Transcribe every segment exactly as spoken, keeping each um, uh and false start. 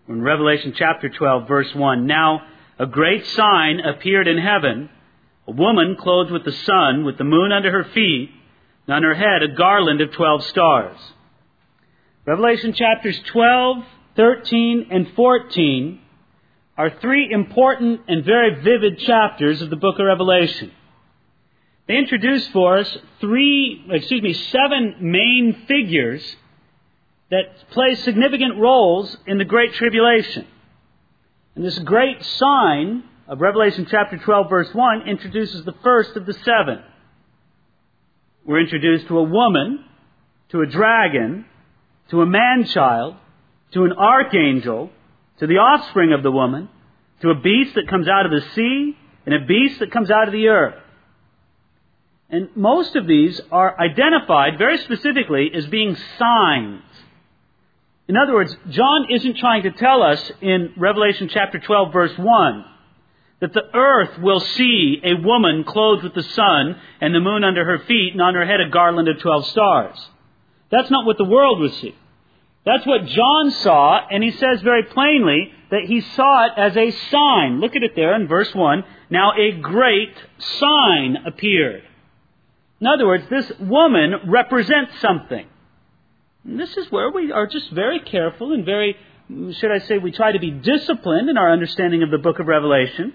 In Revelation chapter twelve, verse one, "Now a great sign appeared in heaven, a woman clothed with the sun, with the moon under her feet, and on her head a garland of twelve stars." Revelation chapters twelve, thirteen, and fourteen are three important and very vivid chapters of the book of Revelation. They introduce for us three, excuse me, seven main figures that play significant roles in the Great Tribulation. And this great sign of Revelation chapter twelve, verse one, introduces the first of the seven. We're introduced to a woman, to a dragon, to a man-child, to an archangel, to the offspring of the woman, to a beast that comes out of the sea, and a beast that comes out of the earth. And most of these are identified very specifically as being signs. In other words, John isn't trying to tell us in Revelation chapter twelve, verse one, that the earth will see a woman clothed with the sun and the moon under her feet and on her head a garland of twelve stars. That's not what the world will see. That's what John saw, and he says very plainly that he saw it as a sign. Look at it there in verse one. "Now a great sign appeared." In other words, this woman represents something. And this is where we are just very careful and very, should I say, we try to be disciplined in our understanding of the book of Revelation.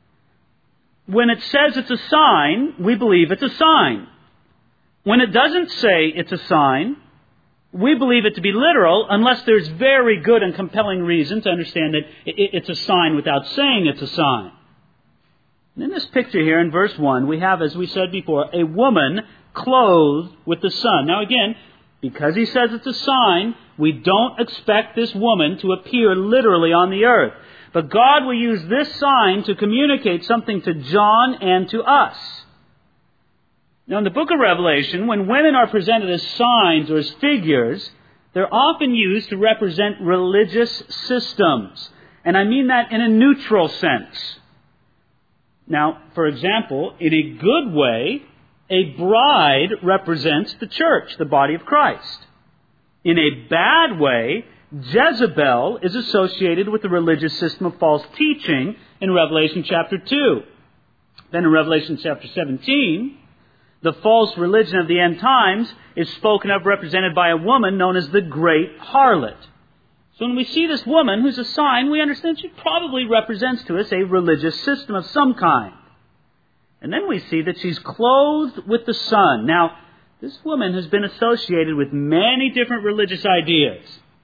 When it says it's a sign, we believe it's a sign. When it doesn't say it's a sign, we believe it to be literal unless there's very good and compelling reason to understand that it's a sign without saying it's a sign. And in this picture here in verse one, we have, as we said before, a woman clothed with the sun. Now again, because he says it's a sign, we don't expect this woman to appear literally on the earth. But God will use this sign to communicate something to John and to us. Now in the book of Revelation, when women are presented as signs or as figures, they're often used to represent religious systems. And I mean that in a neutral sense. Now, for example, in a good way, a bride represents the church, the body of Christ. In a bad way, Jezebel is associated with the religious system of false teaching in Revelation chapter two. Then in Revelation chapter seventeen, the false religion of the end times is spoken of, represented by a woman known as the great harlot. So when we see this woman who's a sign, we understand she probably represents to us a religious system of some kind. And then we see that she's clothed with the sun. Now, this woman has been associated with many different religious ideas.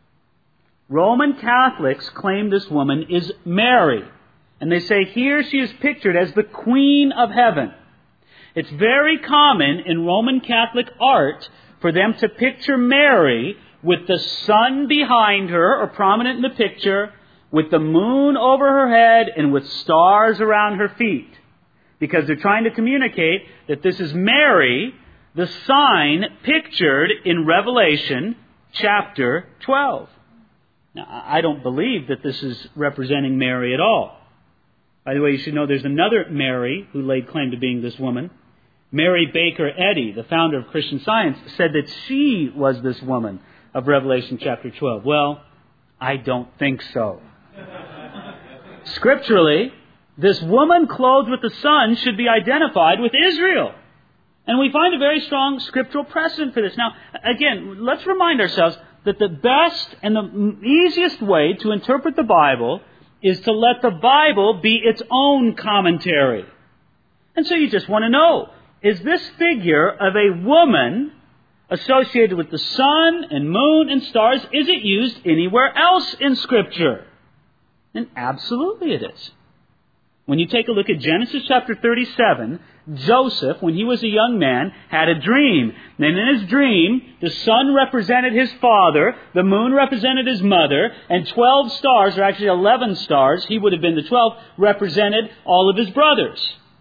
Roman Catholics claim this woman is Mary. And they say here she is pictured as the Queen of Heaven. It's very common in Roman Catholic art for them to picture Mary with the sun behind her, or prominent in the picture, with the moon over her head and with stars around her feet. Because they're trying to communicate that this is Mary, the sign pictured in Revelation chapter twelve. Now, I don't believe that this is representing Mary at all. By the way, you should know there's another Mary who laid claim to being this woman. Mary Baker Eddy, the founder of Christian Science, said that she was this woman of Revelation chapter twelve. Well, I don't think so. Scripturally, this woman clothed with the sun should be identified with Israel. And we find a very strong scriptural precedent for this. Now, again, let's remind ourselves that the best and the easiest way to interpret the Bible is to let the Bible be its own commentary. And so you just want to know, is this figure of a woman associated with the sun and moon and stars, is it used anywhere else in Scripture? And absolutely it is. When you take a look at Genesis chapter thirty-seven, Joseph, when he was a young man, had a dream. And in his dream, the sun represented his father, the moon represented his mother, and twelve stars, or actually eleven stars, he would have been the twelfth, represented all of his brothers.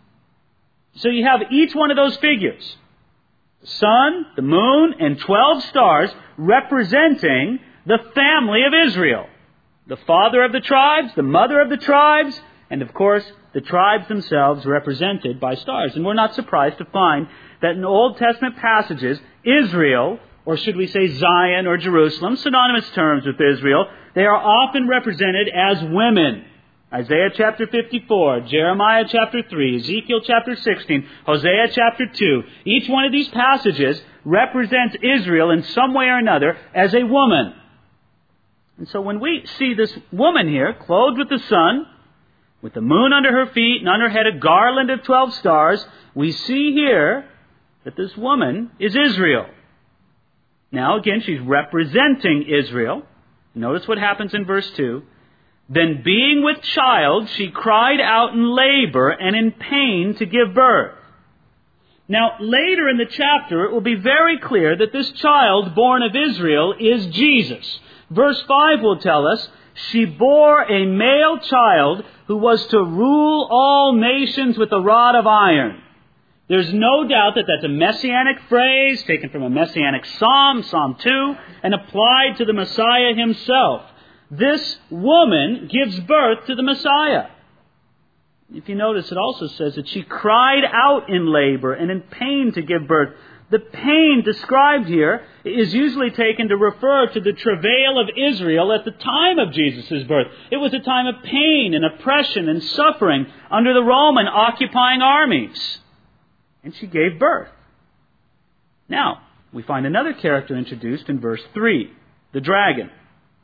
So you have each one of those figures. The sun, the moon, and twelve stars representing the family of Israel. The father of the tribes, the mother of the tribes, and of course, the tribes themselves represented by stars. And we're not surprised to find that in Old Testament passages, Israel or should we say Zion or Jerusalem, synonymous terms with Israel, they are often represented as women. Isaiah chapter fifty-four, Jeremiah chapter three, Ezekiel chapter sixteen, Hosea chapter two. Each one of these passages represents Israel in some way or another as a woman. And so when we see this woman here, clothed with the sun, with the moon under her feet, and on her head a garland of twelve stars, we see here that this woman is Israel. Now again, she's representing Israel. Notice what happens in verse two. Then being with child, she cried out in labor and in pain to give birth. Now, later in the chapter, it will be very clear that this child born of Israel is Jesus. Verse five will tell us, she bore a male child who was to rule all nations with a rod of iron. There's no doubt that that's a messianic phrase taken from a messianic psalm, Psalm two, and applied to the Messiah himself. This woman gives birth to the Messiah. If you notice, it also says that she cried out in labor and in pain to give birth. The pain described here is usually taken to refer to the travail of Israel at the time of Jesus' birth. It was a time of pain and oppression and suffering under the Roman occupying armies. And she gave birth. Now, we find another character introduced in verse three, the dragon.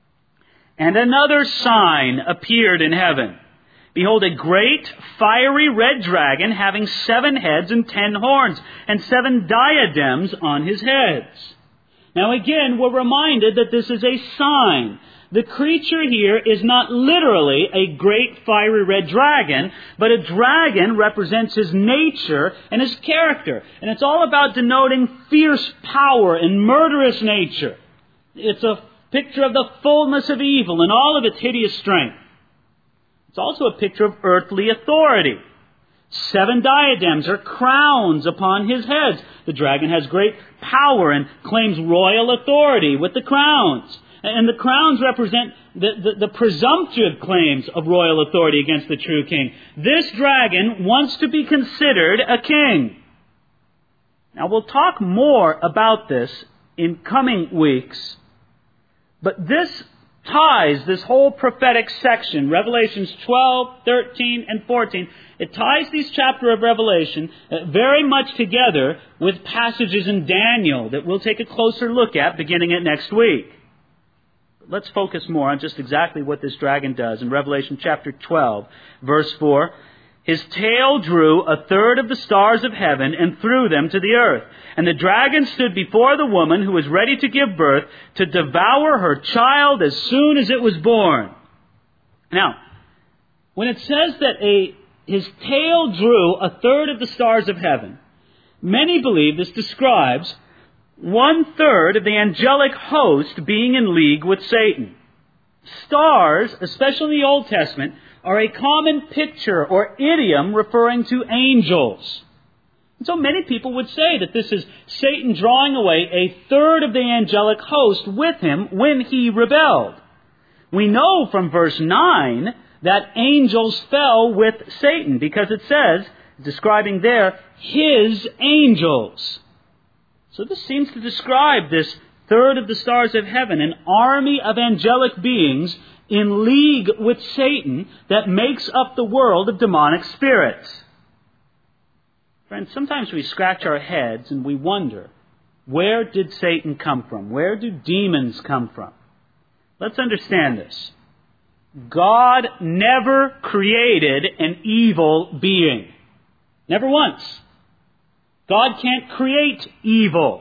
And another sign appeared in heaven. Behold, a great fiery red dragon having seven heads and ten horns, and seven diadems on his heads. Now again, we're reminded that this is a sign. The creature here is not literally a great fiery red dragon, but a dragon represents his nature and his character. And it's all about denoting fierce power and murderous nature. It's a picture of the fullness of evil and all of its hideous strength. It's also a picture of earthly authority. Seven diadems are crowns upon his heads. The dragon has great power and claims royal authority with the crowns. And the crowns represent the, the, the presumptive claims of royal authority against the true king. This dragon wants to be considered a king. Now we'll talk more about this in coming weeks. But this ties this whole prophetic section, Revelations twelve, thirteen, and fourteen, it ties these chapters of Revelation very much together with passages in Daniel that we'll take a closer look at beginning at next week. But let's focus more on just exactly what this dragon does. In Revelation chapter twelve, verse four, his tail drew a third of the stars of heaven and threw them to the earth. And the dragon stood before the woman who was ready to give birth to devour her child as soon as it was born. Now, when it says that a his tail drew a third of the stars of heaven, many believe this describes one third of the angelic host being in league with Satan. Stars, especially in the Old Testament, are a common picture or idiom referring to angels. And so many people would say that this is Satan drawing away a third of the angelic host with him when he rebelled. We know from verse nine that angels fell with Satan because it says, describing there, his angels. So this seems to describe this third of the stars of heaven, an army of angelic beings in league with Satan that makes up the world of demonic spirits. Friends, sometimes we scratch our heads and we wonder, where did Satan come from? Where do demons come from? Let's understand this. God never created an evil being. Never once. God can't create evil.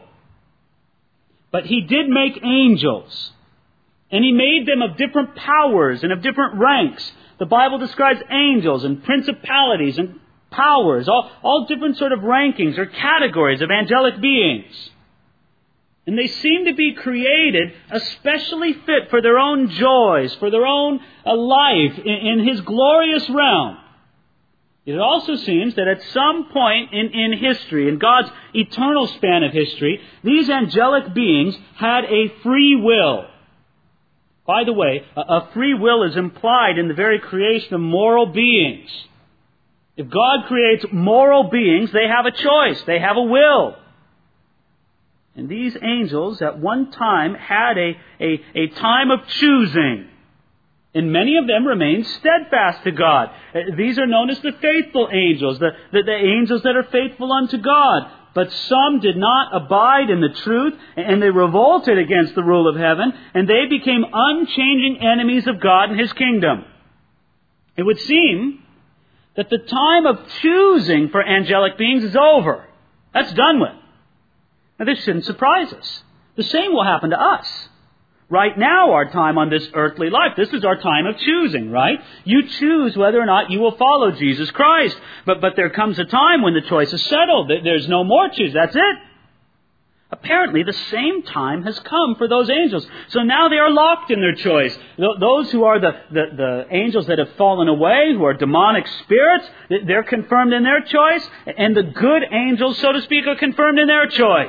But He did make angels. And He made them of different powers and of different ranks. The Bible describes angels and principalities and powers, all, all different sort of rankings or categories of angelic beings. And they seem to be created especially fit for their own joys, for their own uh, life in, in His glorious realm. It also seems that at some point in, in history, in God's eternal span of history, these angelic beings had a free will. By the way, a, a free will is implied in the very creation of moral beings. If God creates moral beings, they have a choice. They have a will. And these angels at one time had a, a, a time of choosing. And many of them remained steadfast to God. These are known as the faithful angels, the, the, the angels that are faithful unto God. But some did not abide in the truth, and they revolted against the rule of heaven, and they became unchanging enemies of God and His kingdom. It would seem that the time of choosing for angelic beings is over. That's done with. Now, this shouldn't surprise us. The same will happen to us. Right now, our time on this earthly life, this is our time of choosing, right? You choose whether or not you will follow Jesus Christ. But, but there comes a time when the choice is settled. There's no more choose. That's it. Apparently, the same time has come for those angels. So now they are locked in their choice. Those who are the, the, the angels that have fallen away, who are demonic spirits, they're confirmed in their choice. And the good angels, so to speak, are confirmed in their choice.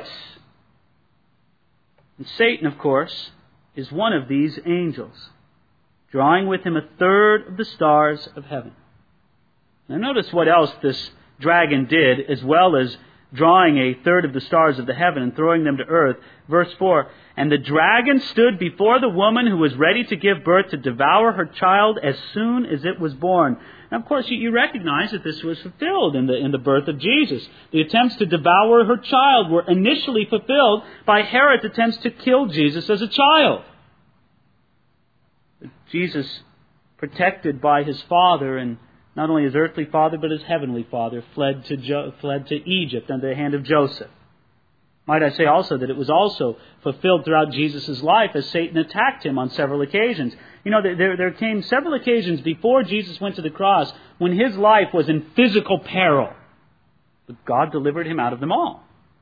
And Satan, of course, is one of these angels, drawing with him a third of the stars of heaven. Now notice what else this dragon did, as well as drawing a third of the stars of the heaven and throwing them to earth. Verse four, and the dragon stood before the woman who was ready to give birth to devour her child as soon as it was born. Now, of course, you, you recognize that this was fulfilled in the, in the birth of Jesus. The attempts to devour her child were initially fulfilled by Herod's attempts to kill Jesus as a child. Jesus, protected by his father, and not only his earthly father, but his heavenly father, fled to jo- fled to Egypt under the hand of Joseph. Might I say also that it was also fulfilled throughout Jesus' life as Satan attacked him on several occasions. You know, there, there came several occasions before Jesus went to the cross when his life was in physical peril. But God delivered him out of them all.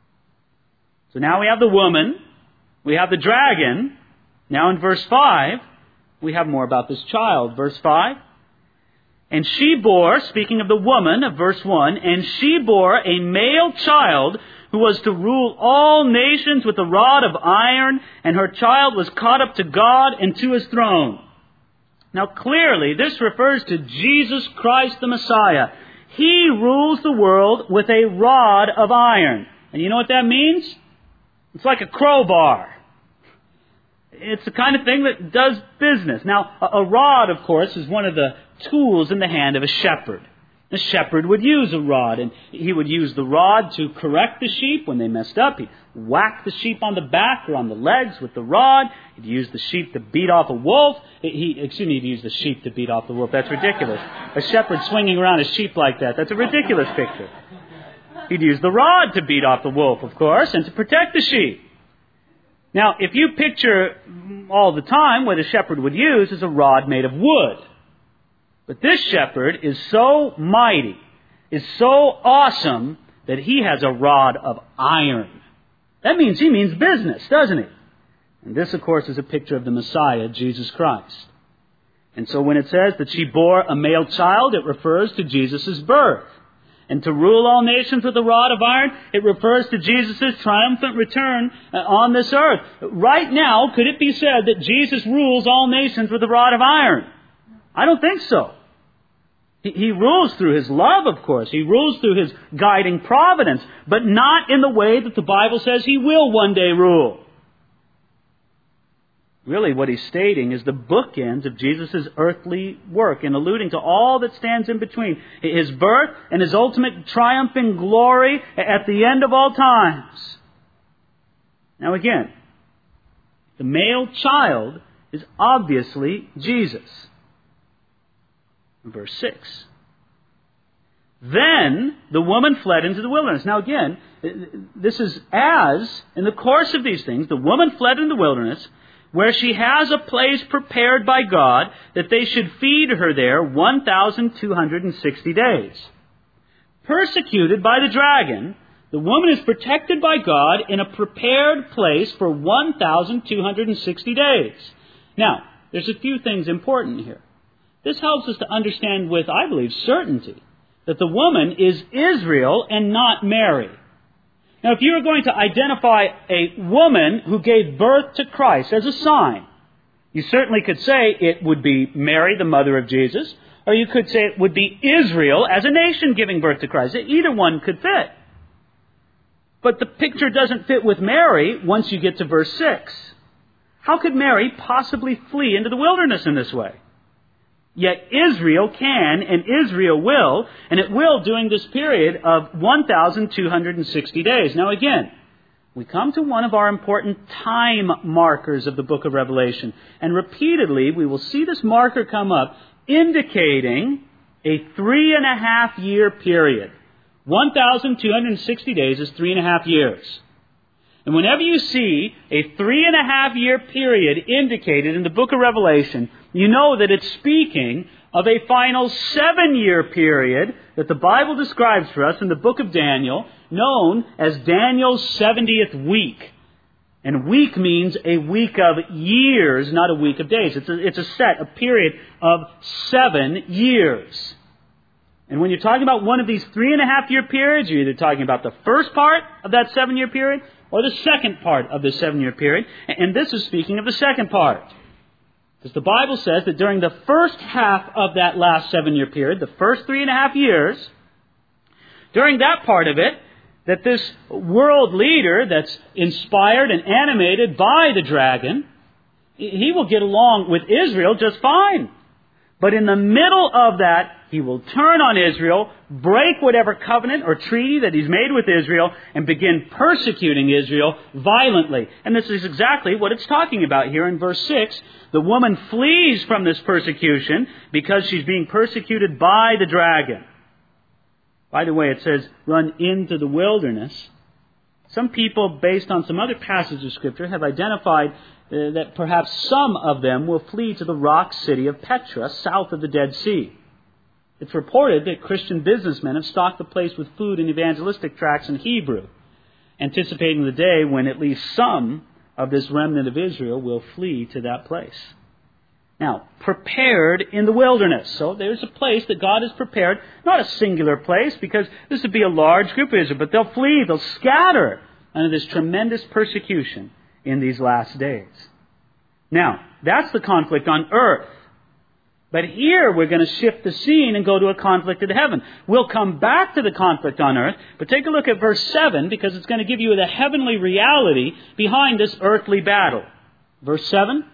So now we have the woman, we have the dragon. Now in verse five, we have more about this child. Verse five. And she bore, speaking of the woman of verse one, and she bore a male child who was to rule all nations with a rod of iron, and her child was caught up to God and to His throne. Now clearly this refers to Jesus Christ the Messiah. He rules the world with a rod of iron. And you know what that means? It's like a crowbar. It's the kind of thing that does business. Now, a rod, of course, is one of the tools in the hand of a shepherd. The shepherd would use a rod, and he would use the rod to correct the sheep when they messed up. He'd whack the sheep on the back or on the legs with the rod. He'd use the sheep to beat off a wolf. He, excuse me, he'd use the sheep to beat off the wolf. That's ridiculous. A shepherd swinging around a sheep like that, that's a ridiculous picture. He'd use the rod to beat off the wolf, of course, and to protect the sheep. Now, if you picture all the time what a shepherd would use is a rod made of wood. But this shepherd is so mighty, is so awesome, that he has a rod of iron. That means he means business, doesn't he? And this, of course, is a picture of the Messiah, Jesus Christ. And so when it says that she bore a male child, it refers to Jesus' birth. And to rule all nations with a rod of iron, it refers to Jesus' triumphant return on this earth. Right now, could it be said that Jesus rules all nations with a rod of iron? I don't think so. He, he rules through His love, of course. He rules through His guiding providence, but not in the way that the Bible says He will one day rule. Really, what he's stating is the bookends of Jesus' earthly work and alluding to all that stands in between. His birth and His ultimate triumphing glory at the end of all times. Now again, the male child is obviously Jesus. Verse six. Then the woman fled into the wilderness. Now again, this is as, in the course of these things, the woman fled into the wilderness, where she has a place prepared by God that they should feed her there one thousand two hundred sixty days. Persecuted by the dragon, the woman is protected by God in a prepared place for one thousand two hundred sixty days. Now, there's a few things important here. This helps us to understand with, I believe, certainty that the woman is Israel and not Mary. Now, if you were going to identify a woman who gave birth to Christ as a sign, you certainly could say it would be Mary, the mother of Jesus, or you could say it would be Israel as a nation giving birth to Christ. Either one could fit. But the picture doesn't fit with Mary once you get to verse six. How could Mary possibly flee into the wilderness in this way? Yet Israel can and Israel will, and it will during this period of one thousand two hundred sixty days. Now again, we come to one of our important time markers of the book of Revelation. And repeatedly we will see this marker come up indicating a three and a half year period. one thousand two hundred sixty days is three and a half years. And whenever you see a three and a half year period indicated in the book of Revelation, you know that it's speaking of a final seven year period that the Bible describes for us in the book of Daniel, known as Daniel's seventieth week. And week means a week of years, not a week of days. It's a, it's a set, a period of seven years. And when you're talking about one of these three and a half year periods, you're either talking about the first part of that seven year period or the second part of the seven year period. And this is speaking of the second part. Because the Bible says that during the first half of that last seven year period, the first three and a half years, during that part of it, that this world leader that's inspired and animated by the dragon, he will get along with Israel just fine. But in the middle of that, he will turn on Israel, break whatever covenant or treaty that he's made with Israel, and begin persecuting Israel violently. And this is exactly what it's talking about here in verse six. The woman flees from this persecution because she's being persecuted by the dragon. By the way, it says, run into the wilderness. Some people, based on some other passages of Scripture, have identified uh, that perhaps some of them will flee to the rock city of Petra, south of the Dead Sea. It's reported that Christian businessmen have stocked the place with food and evangelistic tracts in Hebrew, anticipating the day when at least some of this remnant of Israel will flee to that place. Now, prepared in the wilderness. So there's a place that God has prepared, not a singular place, because this would be a large group of Israel, but they'll flee, they'll scatter under this tremendous persecution in these last days. Now, that's the conflict on earth. But here we're going to shift the scene and go to a conflict in heaven. We'll come back to the conflict on earth, but take a look at verse seven, because it's going to give you the heavenly reality behind this earthly battle. Verse seven,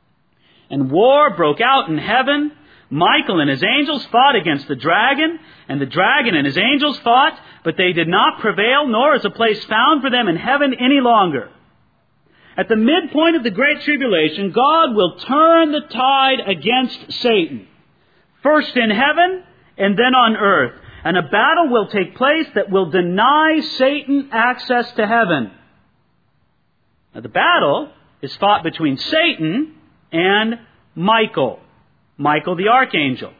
and war broke out in heaven. Michael and his angels fought against the dragon, and the dragon and his angels fought, but they did not prevail, nor is a place found for them in heaven any longer. At the midpoint of the Great Tribulation, God will turn the tide against Satan. First in heaven, and then on earth. And a battle will take place that will deny Satan access to heaven. Now, the battle is fought between Satan and Michael. Michael the archangel.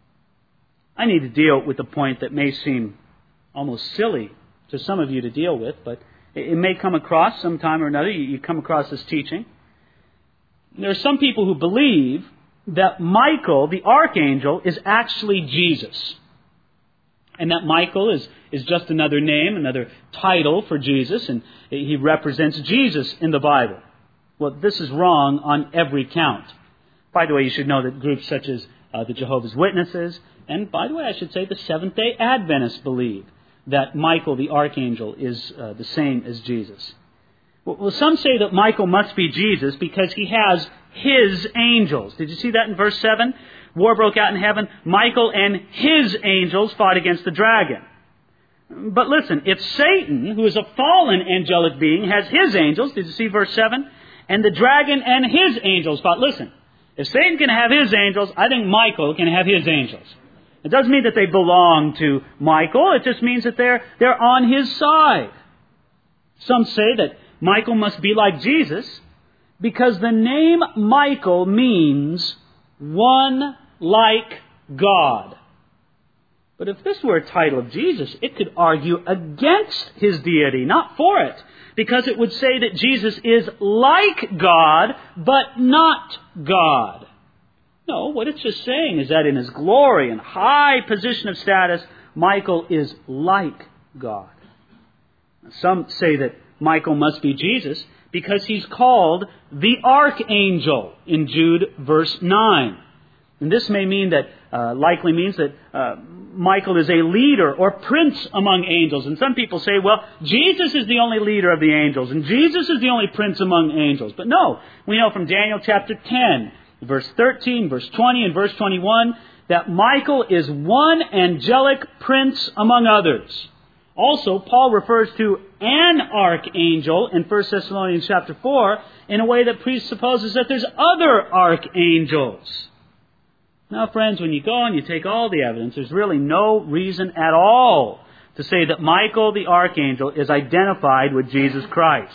I need to deal with a point that may seem almost silly to some of you to deal with, but it may come across sometime or another. You come across this teaching. There are some people who believe that Michael, the archangel, is actually Jesus. And that Michael is, is just another name, another title for Jesus, and he represents Jesus in the Bible. Well, this is wrong on every count. By the way, you should know that groups such as uh, the Jehovah's Witnesses, and by the way, I should say the Seventh-day Adventists believe that Michael the archangel is uh, the same as Jesus. Well, some say that Michael must be Jesus because he has his angels. Did you see that in verse seven? War broke out in heaven. Michael and his angels fought against the dragon. But listen, if Satan, who is a fallen angelic being, has his angels, did you see verse seven? And the dragon and his angels fought. Listen, if Satan can have his angels, I think Michael can have his angels. It doesn't mean that they belong to Michael. It just means that they're, they're on his side. Some say that Michael must be like Jesus because the name Michael means one like God. But if this were a title of Jesus, it could argue against his deity, not for it. Because it would say that Jesus is like God, but not God. No, what it's just saying is that in his glory and high position of status, Michael is like God. Some say that Michael must be Jesus because he's called the archangel in Jude verse nine. And this may mean that, uh, likely means that uh, Michael is a leader or prince among angels. And some people say, well, Jesus is the only leader of the angels, and Jesus is the only prince among angels. But no, we know from Daniel chapter ten, verse thirteen, verse twenty, and verse twenty-one, that Michael is one angelic prince among others. Also, Paul refers to an archangel in First Thessalonians chapter four in a way that presupposes that there's other archangels. Now, friends, when you go and you take all the evidence, there's really no reason at all to say that Michael the archangel is identified with Jesus Christ.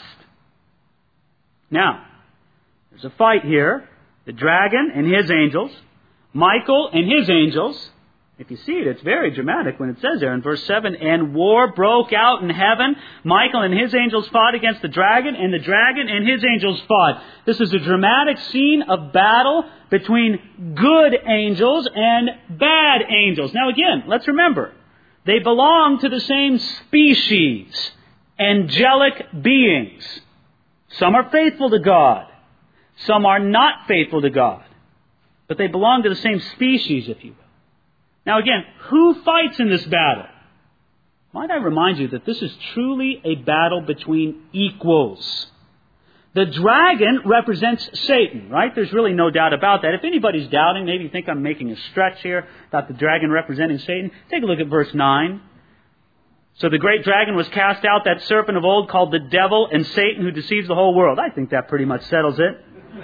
Now, there's a fight here. The dragon and his angels, Michael and his angels. If you see it, it's very dramatic when it says there in verse seven, and war broke out in heaven. Michael and his angels fought against the dragon, and the dragon and his angels fought. This is a dramatic scene of battle between good angels and bad angels. Now again, let's remember, they belong to the same species, angelic beings. Some are faithful to God. Some are not faithful to God. But they belong to the same species, if you will. Now again, who fights in this battle? Might I remind you that this is truly a battle between equals. The dragon represents Satan, right? There's really no doubt about that. If anybody's doubting, maybe you think I'm making a stretch here about the dragon representing Satan, take a look at verse nine. So the great dragon was cast out, that serpent of old called the devil and Satan, who deceives the whole world. I think that pretty much settles it.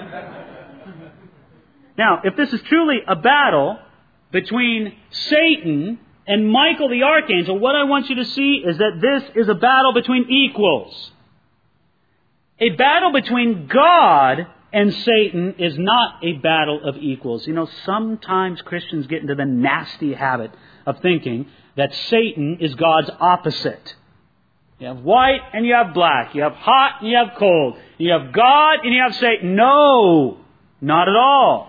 Now, if this is truly a battle between Satan and Michael the archangel, what I want you to see is that this is a battle between equals. A battle between God and Satan is not a battle of equals. You know, sometimes Christians get into the nasty habit of thinking that Satan is God's opposite. You have white and you have black. You have hot and you have cold. You have God and you have Satan. No, not at all.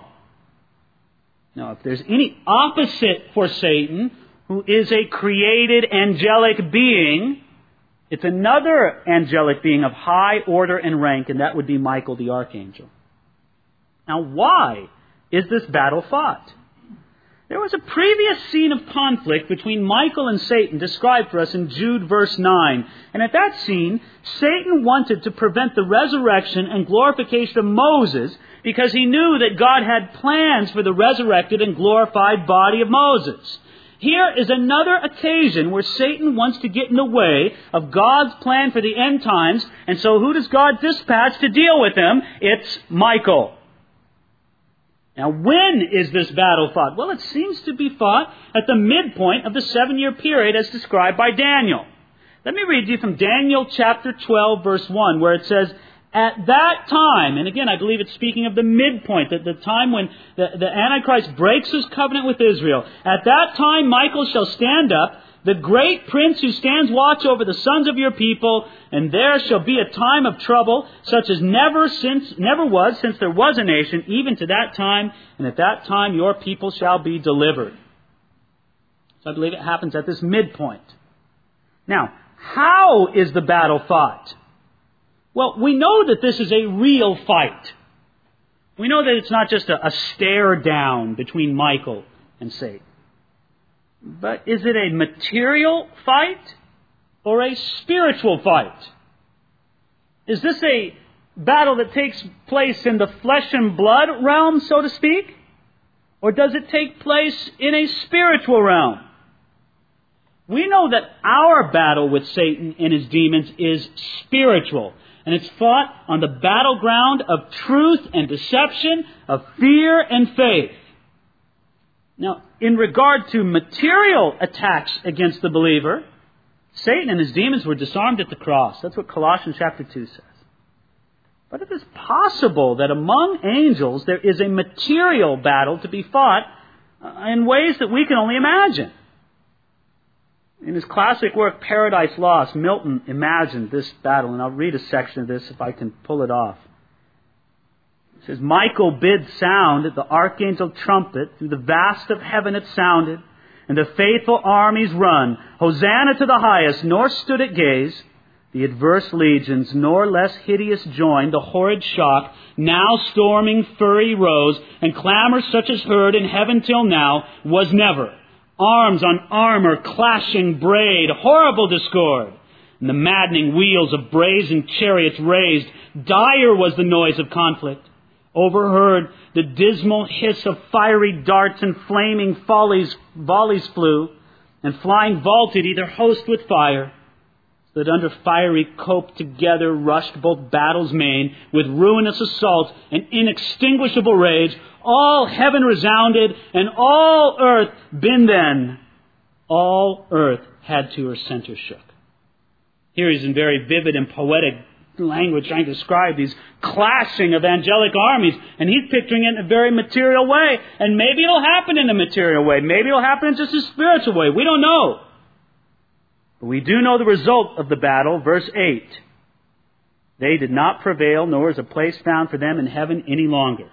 Now, if there's any opposite for Satan, who is a created angelic being, it's another angelic being of high order and rank, and that would be Michael the archangel. Now, why is this battle fought? There was a previous scene of conflict between Michael and Satan described for us in Jude verse nine. And at that scene, Satan wanted to prevent the resurrection and glorification of Moses because he knew that God had plans for the resurrected and glorified body of Moses. Here is another occasion where Satan wants to get in the way of God's plan for the end times. And so who does God dispatch to deal with him? It's Michael. Now, when is this battle fought? Well, it seems to be fought at the midpoint of the seven-year period as described by Daniel. Let me read you from Daniel chapter twelve, verse one, where it says, at that time, and again, I believe it's speaking of the midpoint, that the time when the, the Antichrist breaks his covenant with Israel. At that time, Michael shall stand up, the great prince who stands watch over the sons of your people, and there shall be a time of trouble, such as never since never was since there was a nation, even to that time, and at that time your people shall be delivered. So I believe it happens at this midpoint. Now, how is the battle fought? Well, we know that this is a real fight. We know that it's not just a, a stare down between Michael and Satan. But is it a material fight or a spiritual fight? Is this a battle that takes place in the flesh and blood realm, so to speak? Or does it take place in a spiritual realm? We know that our battle with Satan and his demons is spiritual. And it's fought on the battleground of truth and deception, of fear and faith. Now, in regard to material attacks against the believer, Satan and his demons were disarmed at the cross. That's what Colossians chapter two says. But it is possible that among angels there is a material battle to be fought in ways that we can only imagine. In his classic work, Paradise Lost, Milton imagined this battle, and I'll read a section of this if I can pull it off. It says, Michael bid sound the archangel trumpet, through the vast of heaven it sounded, and the faithful armies run, Hosanna to the highest, nor stood at gaze. The adverse legions, nor less hideous joined, the horrid shock, now storming fury rose, and clamor such as heard in heaven till now was never. Arms on armor, clashing braid, horrible discord. And the maddening wheels of brazen chariots raised. Dire was the noise of conflict. Overheard, the dismal hiss of fiery darts and flaming volleys, volleys flew, and flying vaulted either host with fire, so that under fiery cope together rushed both battles main, with ruinous assault and inextinguishable rage. All heaven resounded, and all earth been then. All earth had to her center shook. Here he's in very vivid and poetic language trying to describe these clashing of angelic armies, and he's picturing it in a very material way. And maybe it'll happen in a material way. Maybe it'll happen in just a spiritual way. We don't know. But we do know the result of the battle. Verse eight. They did not prevail, nor is a place found for them in heaven any longer.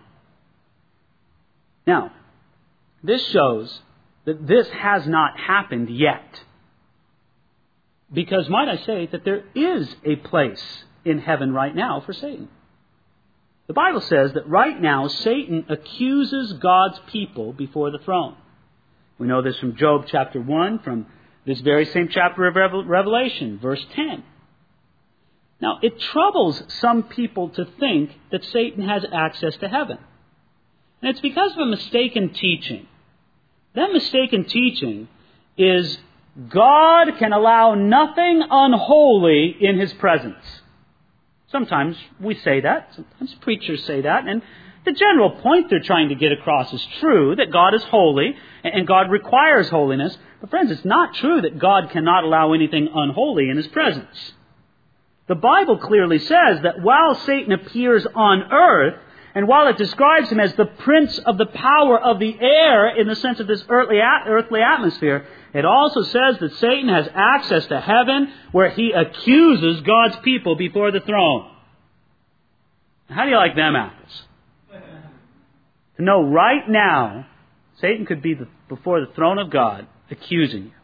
Now, this shows that this has not happened yet. Because, might I say, that there is a place in heaven right now for Satan. The Bible says that right now Satan accuses God's people before the throne. We know this from Job chapter one, from this very same chapter of Revelation, verse ten. Now, it troubles some people to think that Satan has access to heaven. And it's because of a mistaken teaching. That mistaken teaching is God can allow nothing unholy in His presence. Sometimes we say that. Sometimes preachers say that. And the general point they're trying to get across is true, that God is holy and God requires holiness. But friends, it's not true that God cannot allow anything unholy in His presence. The Bible clearly says that while Satan appears on earth, and while it describes him as the prince of the power of the air in the sense of this earthly, earthly atmosphere, it also says that Satan has access to heaven where he accuses God's people before the throne. How do you like them apples? To know right now, Satan could be the, before the throne of God accusing you.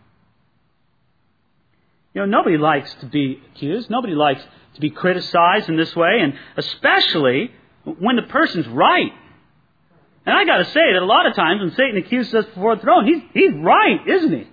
You know, nobody likes to be accused. Nobody likes to be criticized in this way, and especially when the person's right. And I got to say that a lot of times when Satan accuses us before the throne, he's, he's right, isn't he?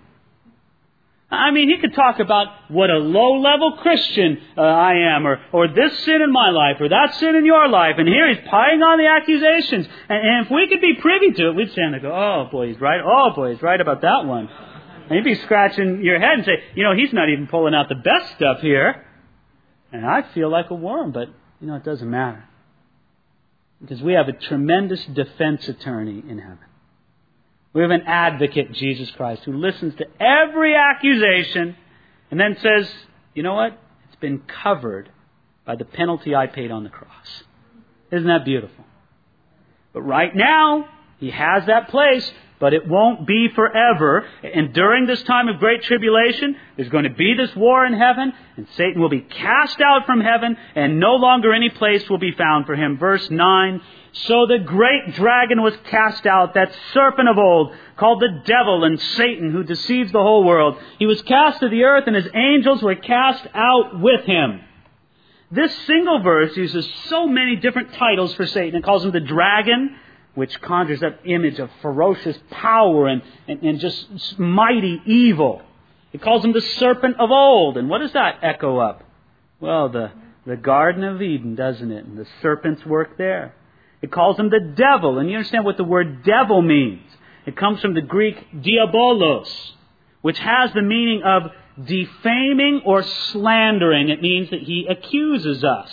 I mean, he could talk about what a low-level Christian uh, I am, or, or this sin in my life, or that sin in your life, and here he's piling on the accusations. And, and if we could be privy to it, we'd stand there and go, oh boy, he's right, oh boy, he's right about that one. And you'd be scratching your head and say, you know, he's not even pulling out the best stuff here. And I feel like a worm, but, you know, it doesn't matter. Because we have a tremendous defense attorney in heaven. We have an advocate, Jesus Christ, who listens to every accusation and then says, you know what? It's been covered by the penalty I paid on the cross. Isn't that beautiful? But right now, He has that place, but it won't be forever. And during this time of great tribulation, there's going to be this war in heaven, and Satan will be cast out from heaven, and no longer any place will be found for him. Verse nine, so the great dragon was cast out, that serpent of old, called the devil and Satan, who deceives the whole world. He was cast to the earth, and his angels were cast out with him. This single verse uses so many different titles for Satan. It calls him the dragon, which conjures up image of ferocious power and, and, and just mighty evil. It calls him the serpent of old. And what does that echo up? Well, the, the Garden of Eden, doesn't it? And the serpent's work there. It calls him the devil. And you understand what the word devil means. It comes from the Greek diabolos, which has the meaning of defaming or slandering. It means that he accuses us.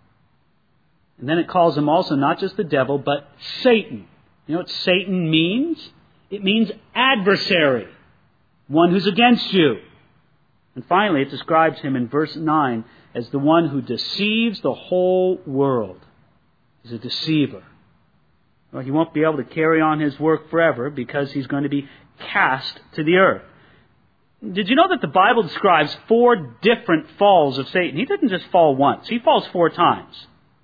And then it calls him also not just the devil, but Satan. You know what Satan means? It means adversary, one who's against you. And finally, it describes him in verse nine as the one who deceives the whole world. He's a deceiver. Well, he won't be able to carry on his work forever because he's going to be cast to the earth. Did you know that the Bible describes four different falls of Satan? He didn't just fall once. He falls four times.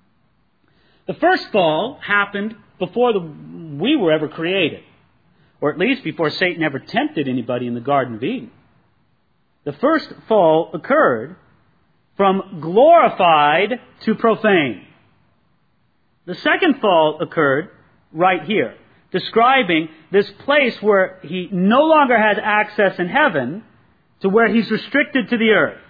The first fall happened before the, we were ever created, or at least before Satan ever tempted anybody in the Garden of Eden. The first fall occurred from glorified to profane. The second fall occurred right here, describing this place where he no longer has access in heaven to where he's restricted to the earth.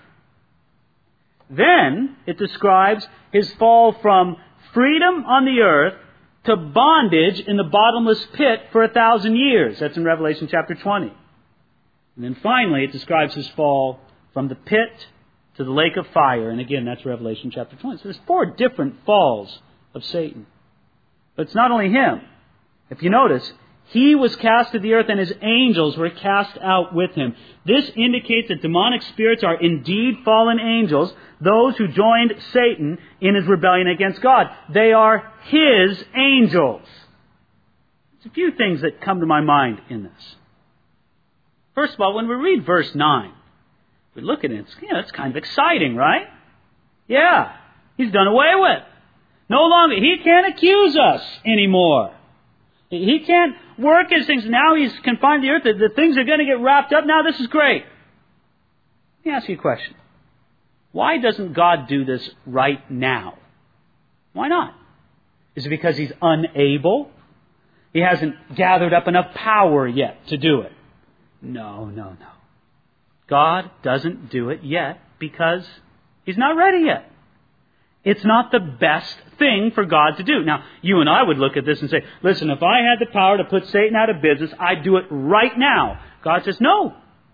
Then it describes his fall from freedom on the earth to bondage in the bottomless pit for a thousand years. That's in Revelation chapter twenty. And then finally it describes his fall from the pit to the lake of fire. And again, that's Revelation chapter twenty. So there's four different falls of Satan. But it's not only him. If you notice, he was cast to the earth and his angels were cast out with him. This indicates that demonic spirits are indeed fallen angels, those who joined Satan in his rebellion against God. They are his angels. There's a few things that come to my mind in this. First of all, when we read verse nine, we look at it, it's, you know, it's kind of exciting, right? Yeah, he's done away with. No longer, he can't accuse us anymore. He can't work his things. Now he's confined to the earth. The, the things are going to get wrapped up. Now this is great. Let me ask you a question. Why doesn't God do this right now? Why not? Is it because he's unable? He hasn't gathered up enough power yet to do it? No, no, no. God doesn't do it yet because he's not ready yet. It's not the best thing for God to do. Now, you and I would look at this and say, listen, if I had the power to put Satan out of business, I'd do it right now. God says, no.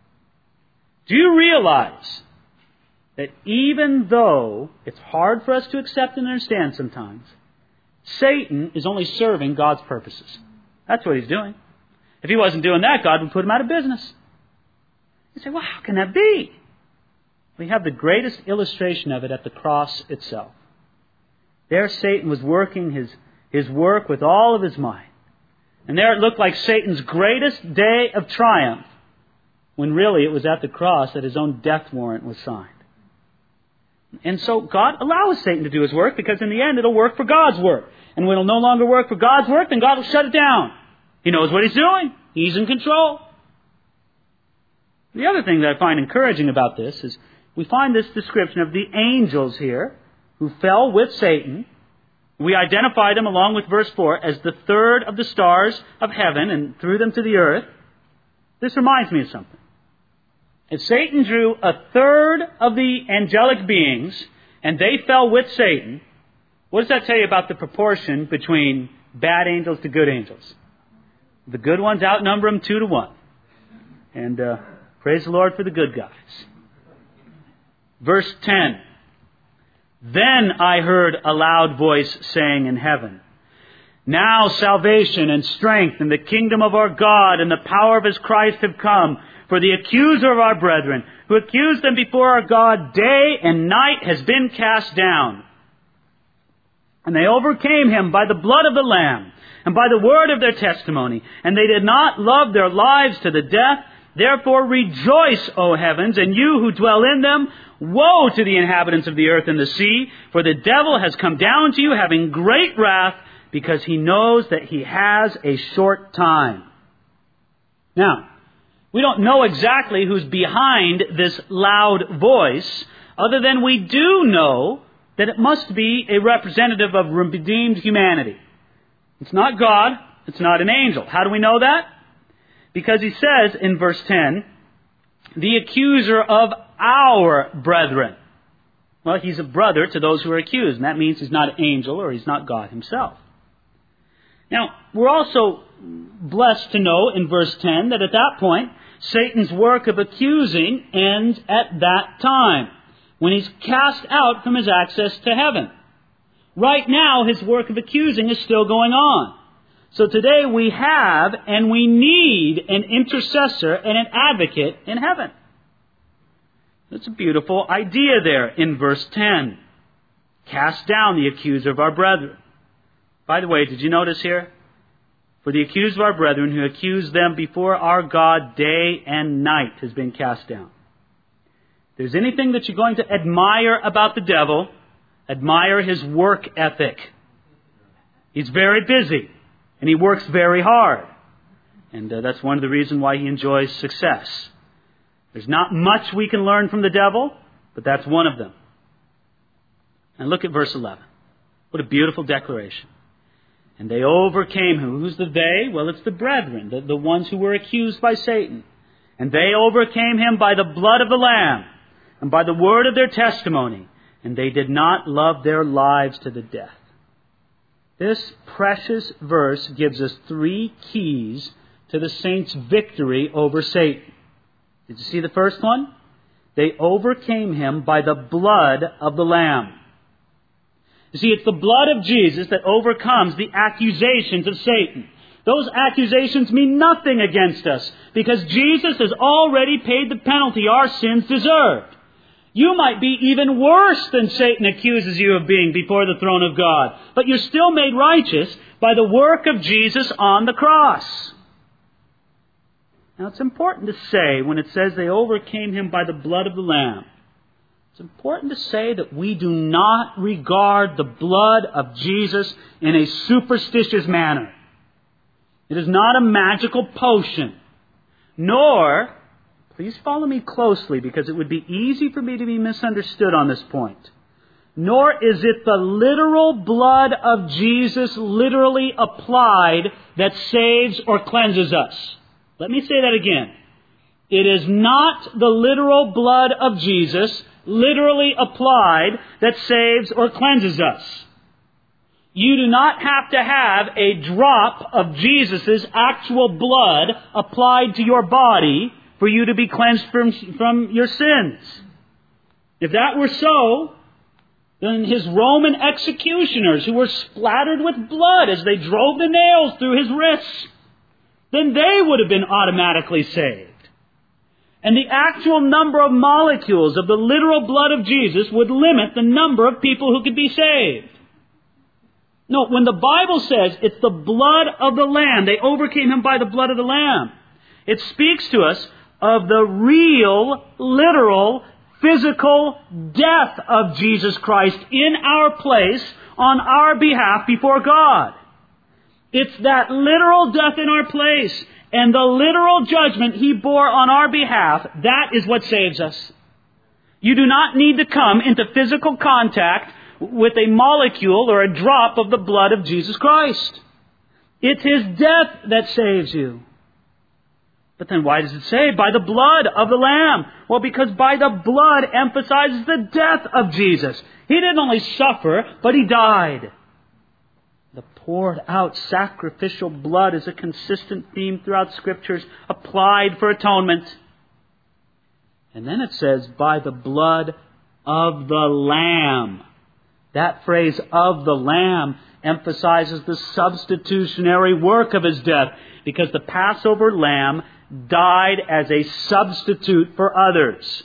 Do you realize that even though it's hard for us to accept and understand sometimes, Satan is only serving God's purposes? That's what he's doing. If he wasn't doing that, God would put him out of business. You say, well, how can that be? We have the greatest illustration of it at the cross itself. There Satan was working his, his work with all of his might. And there it looked like Satan's greatest day of triumph, when really it was at the cross that his own death warrant was signed. And so God allows Satan to do his work because in the end it'll work for God's work. And when it'll no longer work for God's work, then God will shut it down. He knows what he's doing. He's in control. The other thing that I find encouraging about this is we find this description of the angels here who fell with Satan. We identify them along with verse four as the third of the stars of heaven and threw them to the earth. This reminds me of something. If Satan drew a third of the angelic beings and they fell with Satan, what does that tell you about the proportion between bad angels to good angels? The good ones outnumber them two to one. And uh, praise the Lord for the good guys. Verse ten. Then I heard a loud voice saying in heaven, now salvation and strength and the kingdom of our God and the power of his Christ have come. For the accuser of our brethren, who accused them before our God day and night, has been cast down. And they overcame him by the blood of the Lamb and by the word of their testimony. And they did not love their lives to the death. Therefore rejoice, O heavens, and you who dwell in them. Woe to the inhabitants of the earth and the sea, for the devil has come down to you having great wrath, because he knows that he has a short time. Now, we don't know exactly who's behind this loud voice, other than we do know that it must be a representative of redeemed humanity. It's not God. It's not an angel. How do we know that? Because he says in verse ten, the accuser of our brethren. Well, he's a brother to those who are accused, and that means he's not an angel or he's not God himself. Now, we're also blessed to know in verse ten that at that point, Satan's work of accusing ends at that time, when he's cast out from his access to heaven. Right now, his work of accusing is still going on. So today we have and we need an intercessor and an advocate in heaven. That's a beautiful idea there in verse ten. Cast down the accuser of our brethren. By the way, did you notice here? For the accuser of our brethren who accused them before our God day and night has been cast down. If there's anything that you're going to admire about the devil, admire his work ethic. He's very busy and he works very hard. And uh, that's one of the reasons why he enjoys success. There's not much we can learn from the devil, but that's one of them. And look at verse eleven. What a beautiful declaration. And they overcame him. Who's the they? Well, it's the brethren, the, the ones who were accused by Satan. And they overcame him by the blood of the Lamb and by the word of their testimony. And they did not love their lives to the death. This precious verse gives us three keys to the saints' victory over Satan. Did you see the first one? They overcame him by the blood of the Lamb. You see, it's the blood of Jesus that overcomes the accusations of Satan. Those accusations mean nothing against us because Jesus has already paid the penalty our sins deserved. You might be even worse than Satan accuses you of being before the throne of God, but you're still made righteous by the work of Jesus on the cross. Now, it's important to say, when it says they overcame him by the blood of the Lamb, it's important to say that we do not regard the blood of Jesus in a superstitious manner. It is not a magical potion, nor, please follow me closely because it would be easy for me to be misunderstood on this point, nor is it the literal blood of Jesus literally applied that saves or cleanses us. Let me say that again. It is not the literal blood of Jesus literally applied that saves or cleanses us. You do not have to have a drop of Jesus' actual blood applied to your body for you to be cleansed from, from your sins. If that were so, then his Roman executioners who were splattered with blood as they drove the nails through his wrists, then they would have been automatically saved. And the actual number of molecules of the literal blood of Jesus would limit the number of people who could be saved. No, when the Bible says it's the blood of the Lamb, they overcame him by the blood of the Lamb, it speaks to us of the real, literal, physical death of Jesus Christ in our place on our behalf before God. It's that literal death in our place and the literal judgment he bore on our behalf. That is what saves us. You do not need to come into physical contact with a molecule or a drop of the blood of Jesus Christ. It's his death that saves you. But then why does it say by the blood of the Lamb? Well, because by the blood emphasizes the death of Jesus. He didn't only suffer, but he died. The poured out sacrificial blood is a consistent theme throughout Scriptures applied for atonement. And then it says, by the blood of the Lamb. That phrase, of the Lamb, emphasizes the substitutionary work of his death, because the Passover lamb died as a substitute for others.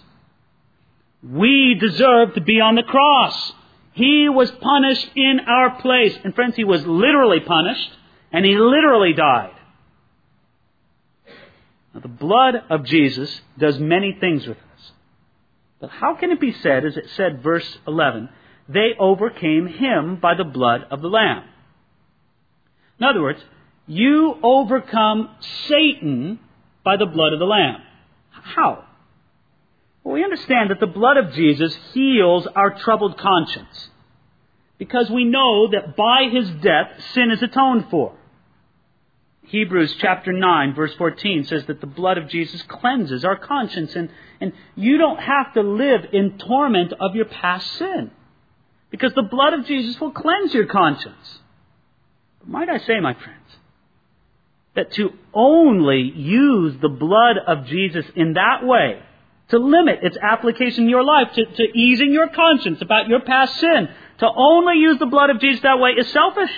We deserve to be on the cross. He was punished in our place. And friends, he was literally punished, and he literally died. Now, the blood of Jesus does many things with us. But how can it be said, as it said, verse eleven, they overcame him by the blood of the Lamb? In other words, you overcome Satan by the blood of the Lamb. How? Well, we understand that the blood of Jesus heals our troubled conscience, because we know that by his death, sin is atoned for. Hebrews chapter nine, verse fourteen says that the blood of Jesus cleanses our conscience, and, and you don't have to live in torment of your past sin, because the blood of Jesus will cleanse your conscience. But might I say, my friends, that to only use the blood of Jesus in that way, to limit its application in your life, to, to easing your conscience about your past sin, to only use the blood of Jesus that way is selfish.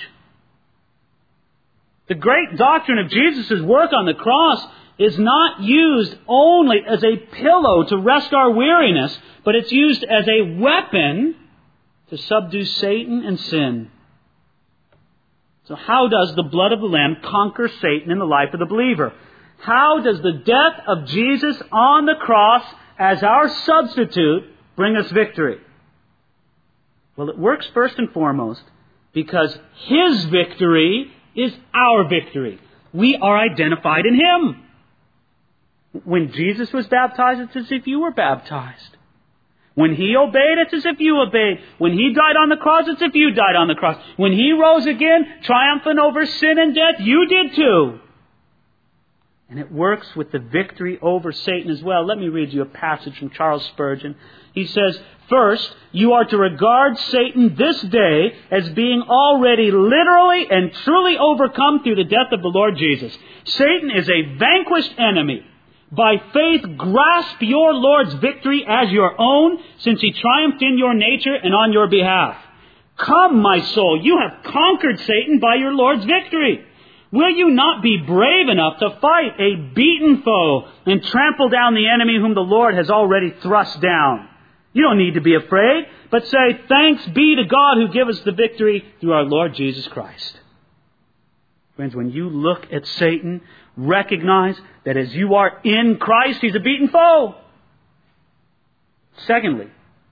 The great doctrine of Jesus' work on the cross is not used only as a pillow to rest our weariness, but it's used as a weapon to subdue Satan and sin. So how does the blood of the Lamb conquer Satan in the life of the believer? How does the death of Jesus on the cross as our substitute bring us victory? Well, it works first and foremost because his victory is our victory. We are identified in him. When Jesus was baptized, it's as if you were baptized. When He obeyed, it's as if you obeyed. When He died on the cross, it's as if you died on the cross. When He rose again, triumphant over sin and death, you did too. And it works with the victory over Satan as well. Let me read you a passage from Charles Spurgeon. He says, "First, you are to regard Satan this day as being already literally and truly overcome through the death of the Lord Jesus. Satan is a vanquished enemy. By faith, grasp your Lord's victory as your own, since He triumphed in your nature and on your behalf. Come, my soul, you have conquered Satan by your Lord's victory. Will you not be brave enough to fight a beaten foe and trample down the enemy whom the Lord has already thrust down? You don't need to be afraid, but say, thanks be to God who gave us the victory through our Lord Jesus Christ." Friends, when you look at Satan, recognize that as you are in Christ, he's a beaten foe. Secondly,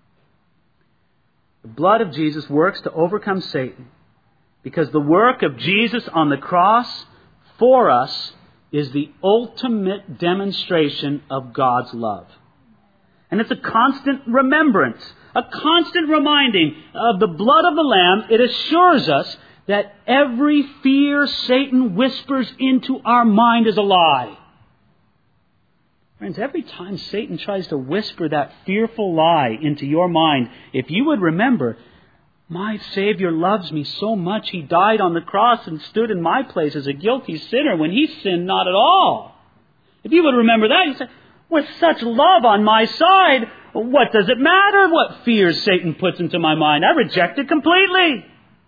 the blood of Jesus works to overcome Satan because the work of Jesus on the cross for us is the ultimate demonstration of God's love. And it's a constant remembrance, a constant reminding of the blood of the Lamb. It assures us that every fear Satan whispers into our mind is a lie. Friends, every time Satan tries to whisper that fearful lie into your mind, if you would remember, my Savior loves me so much, He died on the cross and stood in my place as a guilty sinner when He sinned not at all. If you would remember that, you say, with such love on my side, what does it matter what fears Satan puts into my mind? I reject it completely.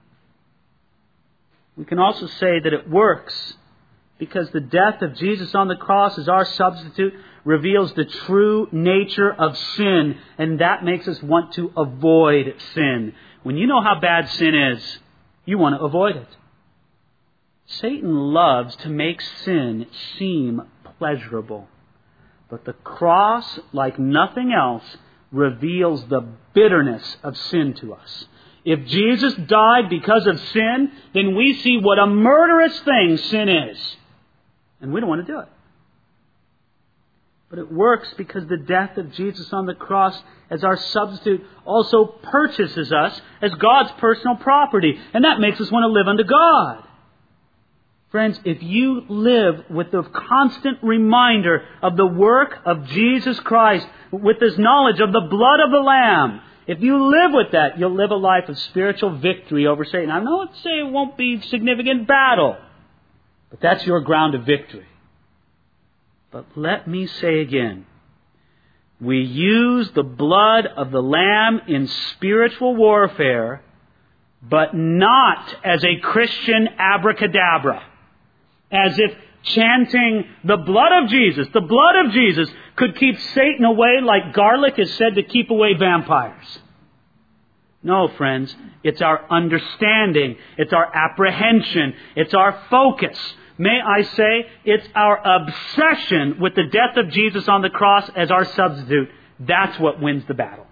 We can also say that it works because the death of Jesus on the cross as our substitute reveals the true nature of sin, and that makes us want to avoid sin. When you know how bad sin is, you want to avoid it. Satan loves to make sin seem pleasurable. But the cross, like nothing else, reveals the bitterness of sin to us. If Jesus died because of sin, then we see what a murderous thing sin is. And we don't want to do it. But it works because the death of Jesus on the cross as our substitute also purchases us as God's personal property. And that makes us want to live unto God. Friends, if you live with the constant reminder of the work of Jesus Christ, with this knowledge of the blood of the Lamb, if you live with that, you'll live a life of spiritual victory over Satan. I know it's say it won't be significant battle, but that's your ground of victory. But let me say again, we use the blood of the Lamb in spiritual warfare, but not as a Christian abracadabra. As if chanting the blood of Jesus, the blood of Jesus could keep Satan away like garlic is said to keep away vampires. No, friends, it's our understanding, it's our apprehension, it's our focus. May I say, it's our obsession with the death of Jesus on the cross as our substitute. That's what wins the battle.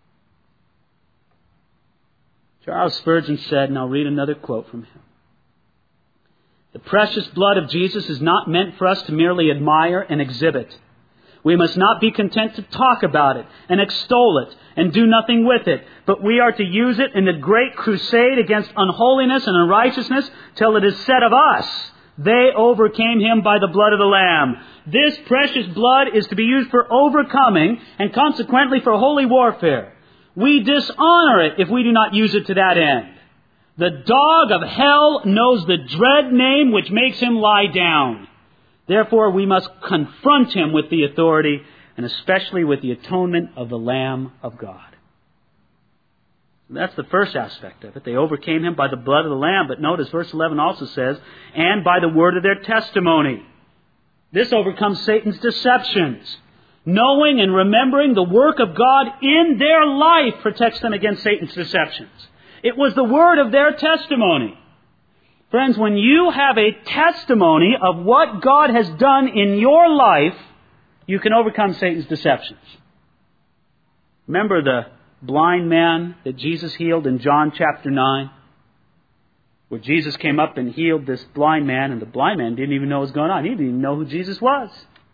Charles Spurgeon said, and I'll read another quote from him. The precious blood of Jesus is not meant for us to merely admire and exhibit. We must not be content to talk about it and extol it and do nothing with it, but we are to use it in the great crusade against unholiness and unrighteousness till it is said of us, they overcame Him by the blood of the Lamb. This precious blood is to be used for overcoming and consequently for holy warfare. We dishonor it if we do not use it to that end. The dog of hell knows the dread name which makes him lie down. Therefore, we must confront him with the authority and especially with the atonement of the Lamb of God. That's the first aspect of it. They overcame Him by the blood of the Lamb. But notice verse eleven also says, and by the word of their testimony. This overcomes Satan's deceptions. Knowing and remembering the work of God in their life protects them against Satan's deceptions. It was the word of their testimony. Friends, when you have a testimony of what God has done in your life, you can overcome Satan's deceptions. Remember the blind man that Jesus healed in John chapter nine? Where Jesus came up and healed this blind man, and the blind man didn't even know what was going on. He didn't even know who Jesus was.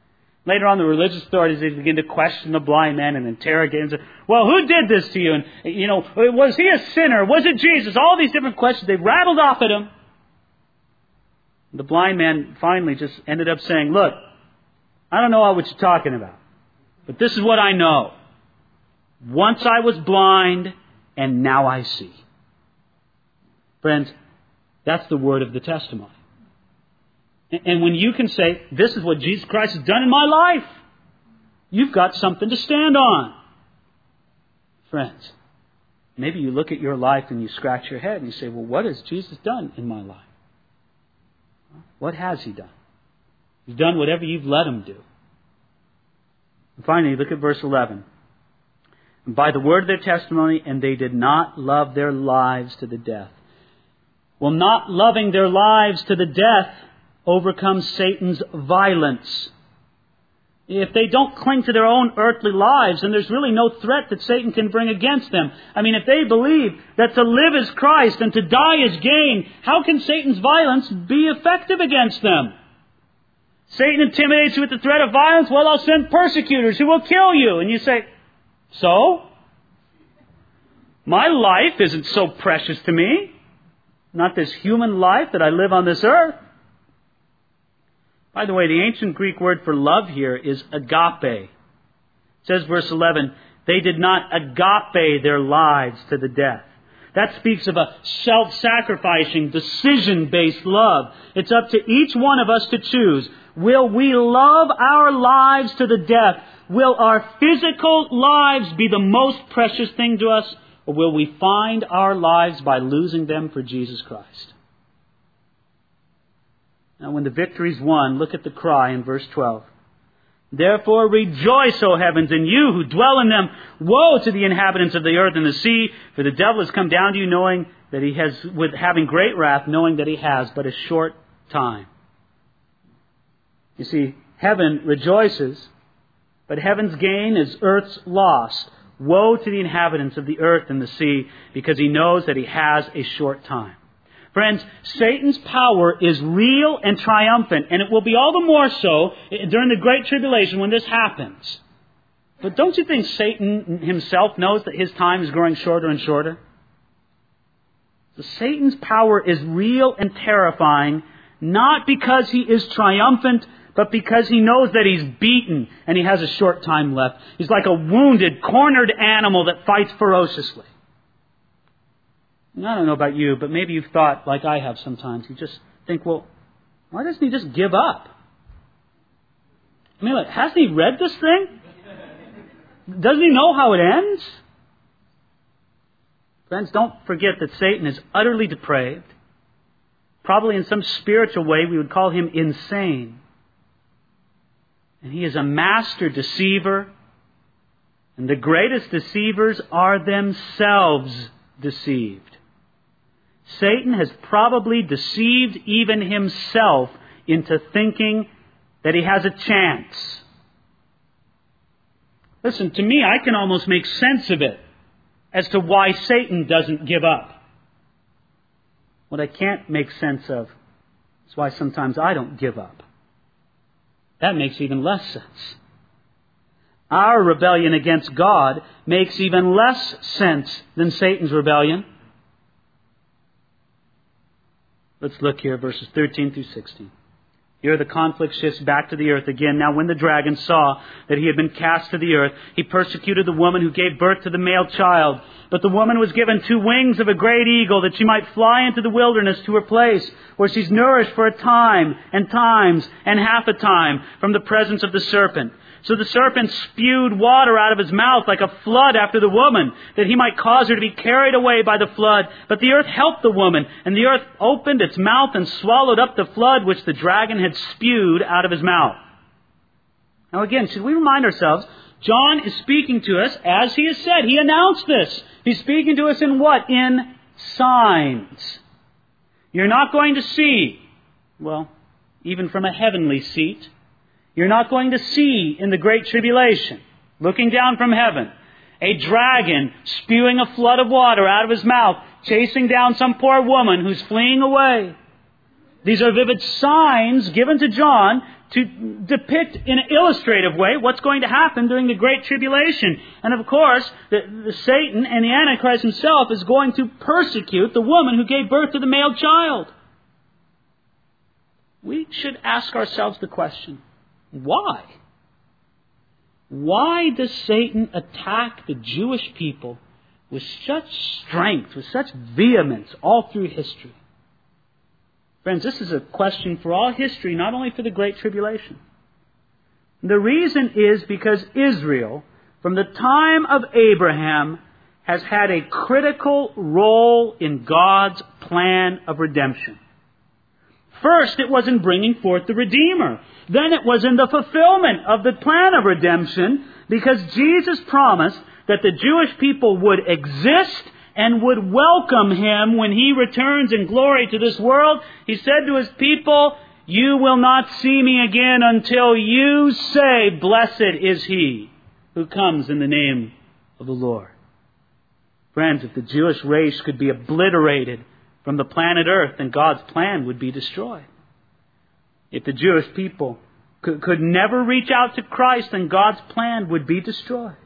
Later on, the religious authorities, they begin to question the blind man and interrogate him. And say, well, who did this to you? And, you know, was he a sinner? Was it Jesus? All these different questions they rattled off at him. The blind man finally just ended up saying, look, I don't know what you're talking about, but this is what I know. Once I was blind, and now I see. Friends, that's the word of the testimony. And when you can say, this is what Jesus Christ has done in my life, you've got something to stand on. Friends, maybe you look at your life and you scratch your head and you say, well, what has Jesus done in my life? What has He done? He's done whatever you've let Him do. And finally, look at verse eleven. By the word of their testimony, and they did not love their lives to the death. Well, not loving their lives to the death overcomes Satan's violence. If they don't cling to their own earthly lives, then there's really no threat that Satan can bring against them. I mean, if they believe that to live is Christ and to die is gain, how can Satan's violence be effective against them? Satan intimidates you with the threat of violence. Well, I'll send persecutors who will kill you. And you say, so? My life isn't so precious to me. Not this human life that I live on this earth. By the way, the ancient Greek word for love here is agape. It says, verse eleven, they did not agape their lives to the death. That speaks of a self-sacrificing, decision-based love. It's up to each one of us to choose. Will we love our lives to the death? Will our physical lives be the most precious thing to us? Or will we find our lives by losing them for Jesus Christ? Now, when the victory's won, look at the cry in verse twelve. Therefore rejoice, O heavens, and you who dwell in them. Woe to the inhabitants of the earth and the sea, for the devil has come down to you knowing that he has, with having great wrath, knowing that he has but a short time. You see, heaven rejoices, but heaven's gain is earth's loss. Woe to the inhabitants of the earth and the sea, because he knows that he has a short time. Friends, Satan's power is real and triumphant, and it will be all the more so during the Great Tribulation when this happens. But don't you think Satan himself knows that his time is growing shorter and shorter? So Satan's power is real and terrifying, not because he is triumphant, but because he knows that he's beaten and he has a short time left. He's like a wounded, cornered animal that fights ferociously. I don't know about you, but maybe you've thought, like I have sometimes, you just think, well, why doesn't he just give up? I mean, like, hasn't he read this thing? Doesn't he know how it ends? Friends, don't forget that Satan is utterly depraved. Probably in some spiritual way we would call him insane. And he is a master deceiver. And the greatest deceivers are themselves deceived. Satan has probably deceived even himself into thinking that he has a chance. Listen, to me, I can almost make sense of it as to why Satan doesn't give up. What I can't make sense of is why sometimes I don't give up. That makes even less sense. Our rebellion against God makes even less sense than Satan's rebellion. Let's look here, verses thirteen through sixteen. Here the conflict shifts back to the earth again. Now when the dragon saw that he had been cast to the earth, he persecuted the woman who gave birth to the male child. But the woman was given two wings of a great eagle, that she might fly into the wilderness to her place, where she's nourished for a time and times and half a time from the presence of the serpent. So the serpent spewed water out of his mouth like a flood after the woman, that he might cause her to be carried away by the flood. But the earth helped the woman, and the earth opened its mouth and swallowed up the flood which the dragon had spewed out of his mouth. Now again, should we remind ourselves, John is speaking to us, as he has said, he announced this. He's speaking to us in what? In signs. You're not going to see, well, even from a heavenly seat, you're not going to see in the Great Tribulation, looking down from heaven, a dragon spewing a flood of water out of his mouth, chasing down some poor woman who's fleeing away. These are vivid signs given to John to depict in an illustrative way what's going to happen during the Great Tribulation. And of course, the, the Satan and the Antichrist himself is going to persecute the woman who gave birth to the male child. We should ask ourselves the question, why? Why does Satan attack the Jewish people with such strength, with such vehemence all through history? Friends, this is a question for all history, not only for the Great Tribulation. The reason is because Israel, from the time of Abraham, has had a critical role in God's plan of redemption. First, it was in bringing forth the Redeemer. Then it was in the fulfillment of the plan of redemption, because Jesus promised that the Jewish people would exist and would welcome Him when He returns in glory to this world. He said to His people, "You will not see me again until you say, 'Blessed is He who comes in the name of the Lord.'" Friends, if the Jewish race could be obliterated from the planet Earth, then God's plan would be destroyed. If the Jewish people could, could never reach out to Christ, then God's plan would be destroyed.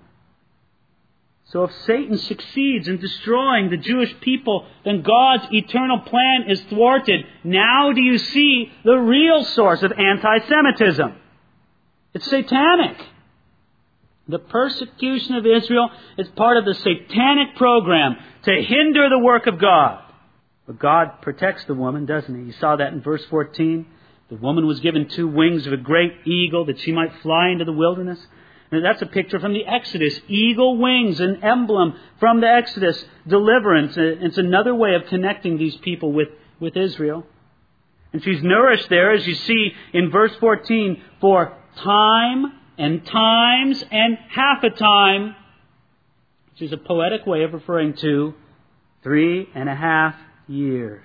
So if Satan succeeds in destroying the Jewish people, then God's eternal plan is thwarted. Now do you see the real source of anti-Semitism? It's satanic. The persecution of Israel is part of the satanic program to hinder the work of God. But God protects the woman, doesn't He? You saw that in verse fourteen. The woman was given two wings of a great eagle that she might fly into the wilderness. And that's a picture from the Exodus. Eagle wings, an emblem from the Exodus. Deliverance. It's another way of connecting these people with, with Israel. And she's nourished there, as you see in verse fourteen, for time and times and half a time, which is a poetic way of referring to three and a half years.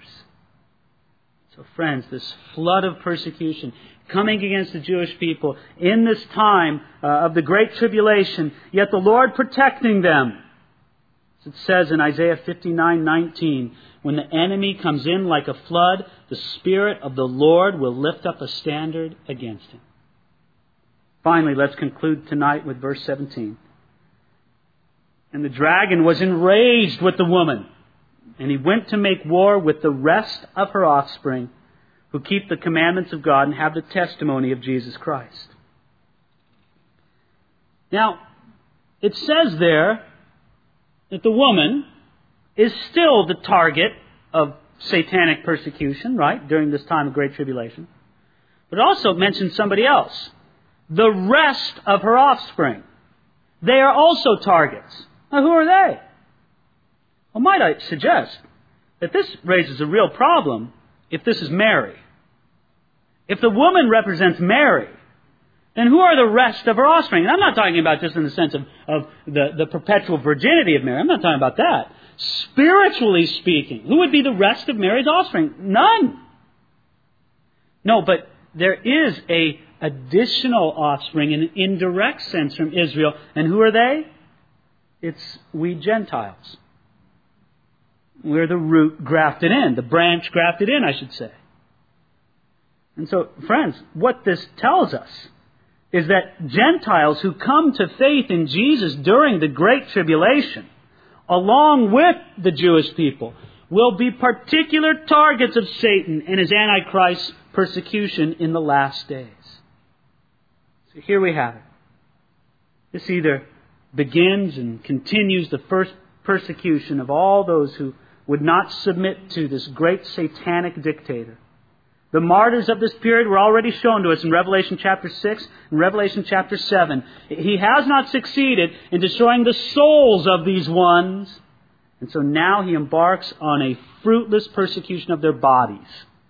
So friends, this flood of persecution coming against the Jewish people in this time uh, of the Great Tribulation, yet the Lord protecting them. As it says in Isaiah fifty-nine nineteen, when the enemy comes in like a flood, the Spirit of the Lord will lift up a standard against him. Finally, let's conclude tonight with verse seventeen. And the dragon was enraged with the woman, and he went to make war with the rest of her offspring, who keep the commandments of God and have the testimony of Jesus Christ. Now, it says there that the woman is still the target of satanic persecution, right, during this time of Great Tribulation. But it also mentions somebody else. The rest of her offspring. They are also targets. Now, who are they? Well, might I suggest that this raises a real problem if this is Mary. If the woman represents Mary, then who are the rest of her offspring? And I'm not talking about just in the sense of, of the, the perpetual virginity of Mary. I'm not talking about that. Spiritually speaking, who would be the rest of Mary's offspring? None. No, but there is a additional offspring in an indirect sense from Israel. And who are they? It's we Gentiles. We're the root grafted in, the branch grafted in, I should say. And so, friends, what this tells us is that Gentiles who come to faith in Jesus during the Great Tribulation, along with the Jewish people, will be particular targets of Satan and his Antichrist persecution in the last days. So here we have it. This either begins and continues the first persecution of all those who would not submit to this great satanic dictator. The martyrs of this period were already shown to us in Revelation chapter six and Revelation chapter seven. He has not succeeded in destroying the souls of these ones. And so now he embarks on a fruitless persecution of their bodies.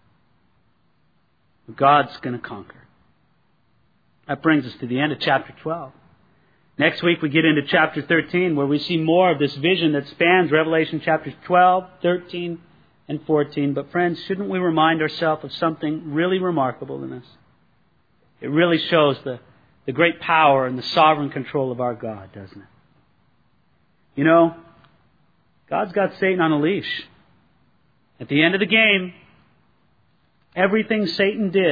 God's going to conquer. That brings us to the end of chapter twelve. Next week we get into chapter thirteen, where we see more of this vision that spans Revelation chapters twelve, thirteen, and fourteen. But friends, shouldn't we remind ourselves of something really remarkable in this? It really shows the, the great power and the sovereign control of our God, doesn't it? You know, God's got Satan on a leash. At the end of the game, everything Satan did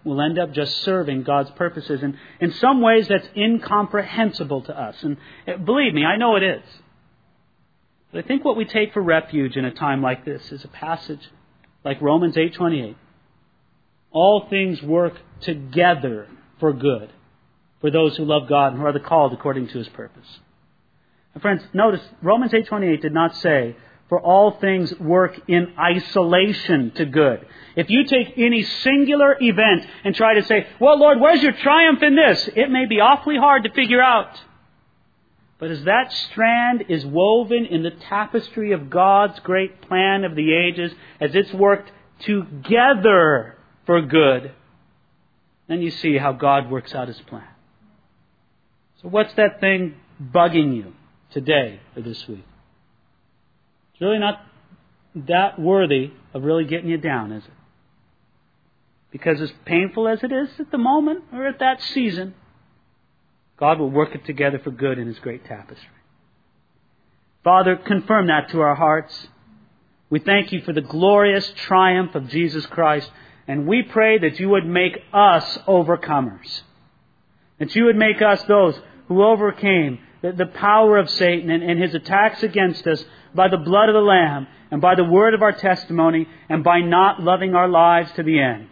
we'll end up just serving God's purposes. And in some ways, that's incomprehensible to us. And believe me, I know it is. But I think what we take for refuge in a time like this is a passage like Romans eight twenty-eight. All things work together for good for those who love God and who are the called according to His purpose. And friends, notice Romans eight twenty-eight did not say, for all things work in isolation to good. If you take any singular event and try to say, well, Lord, where's your triumph in this? It may be awfully hard to figure out. But as that strand is woven in the tapestry of God's great plan of the ages, as it's worked together for good, then you see how God works out His plan. So what's that thing bugging you today or this week? It's really not that worthy of really getting you down, is it? Because as painful as it is at the moment or at that season, God will work it together for good in His great tapestry. Father, confirm that to our hearts. We thank You for the glorious triumph of Jesus Christ, and we pray that You would make us overcomers. That You would make us those who overcame the, the power of Satan and, and his attacks against us by the blood of the Lamb and by the word of our testimony and by not loving our lives to the end.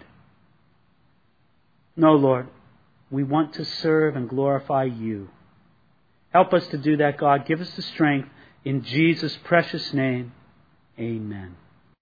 No, Lord, we want to serve and glorify You. Help us to do that, God. Give us the strength. In Jesus' precious name, amen.